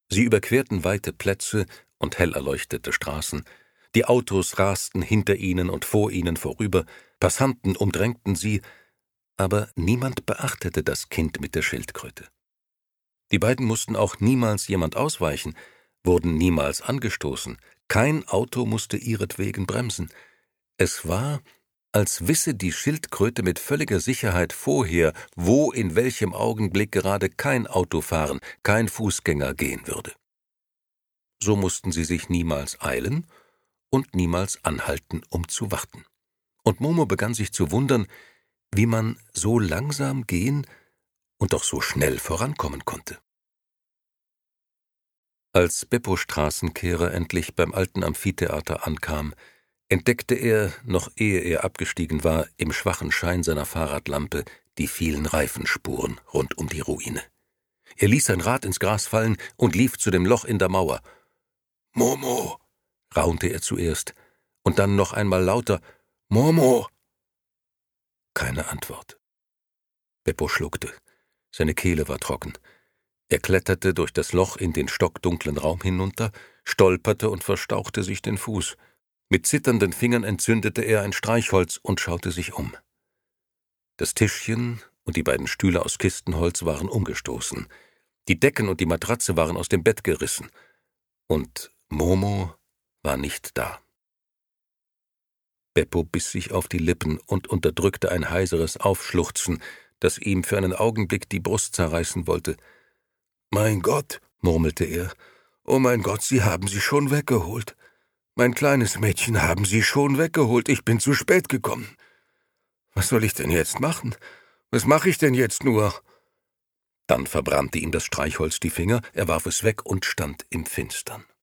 Sie überquerten weite Plätze und hell erleuchtete Straßen. Die Autos rasten hinter ihnen und vor ihnen vorüber, Passanten umdrängten sie, aber niemand beachtete das Kind mit der Schildkröte. Die beiden mussten auch niemals jemand ausweichen, wurden niemals angestoßen, kein Auto musste ihretwegen bremsen. Es war, als wisse die Schildkröte mit völliger Sicherheit vorher, wo in welchem Augenblick gerade kein Auto fahren, kein Fußgänger gehen würde. So mussten sie sich niemals eilen und niemals anhalten, um zu warten. Und Momo begann sich zu wundern, wie man so langsam gehen und doch so schnell vorankommen konnte. Als Beppo Straßenkehrer endlich beim alten Amphitheater ankam, entdeckte er, noch ehe er abgestiegen war, im schwachen Schein seiner Fahrradlampe die vielen Reifenspuren rund um die Ruine. Er ließ sein Rad ins Gras fallen und lief zu dem Loch in der Mauer. »Momo«, raunte er zuerst, und dann noch einmal lauter, »Momo«. Keine Antwort. Beppo schluckte. Seine Kehle war trocken. Er kletterte durch das Loch in den stockdunklen Raum hinunter, stolperte und verstauchte sich den Fuß. Mit zitternden Fingern entzündete er ein Streichholz und schaute sich um. Das Tischchen und die beiden Stühle aus Kistenholz waren umgestoßen. Die Decken und die Matratze waren aus dem Bett gerissen. Und Momo war nicht da. Beppo biss sich auf die Lippen und unterdrückte ein heiseres Aufschluchzen, das ihm für einen Augenblick die Brust zerreißen wollte. »Mein Gott«, murmelte er, »oh mein Gott, Sie haben sie schon weggeholt. Mein kleines Mädchen haben sie schon weggeholt, ich bin zu spät gekommen. Was soll ich denn jetzt machen? Was mache ich denn jetzt nur?« Dann verbrannte ihm das Streichholz die Finger, er warf es weg und stand im Finstern.